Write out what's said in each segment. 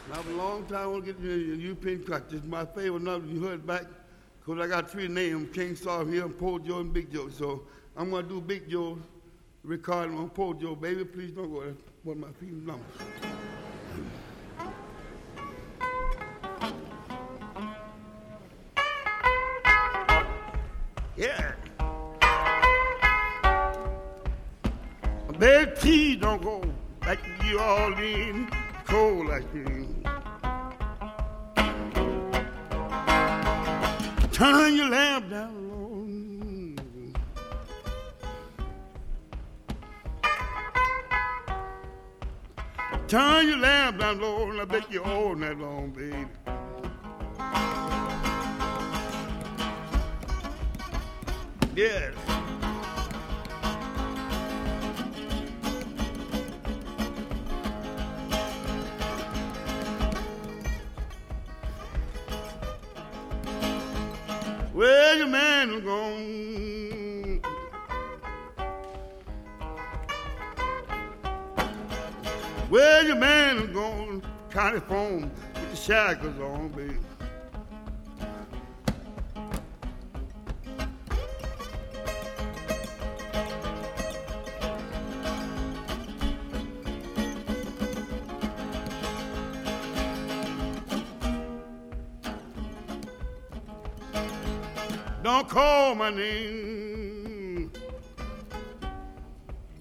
Now, for a long time, I want to get the European cut. This is my favorite number. You heard back, because I got three names, King Star here, Poor Joe, and Big Joe. So I'm going to do Big Joe, Ricardo, and Poor Joe. Baby, please don't go. That's one of my favorite numbers. Yeah. Baby, please don't go back to you all in cold like you. Turn your lamp down low. Turn your lamp down low, and I bet you all night long, baby. Yes. Well, your man is gone. Well, your man is gone. County phone with the shackles on, baby. Don't call my name.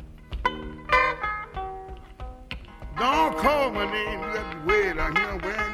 Don't call my name. You got to wait. I hear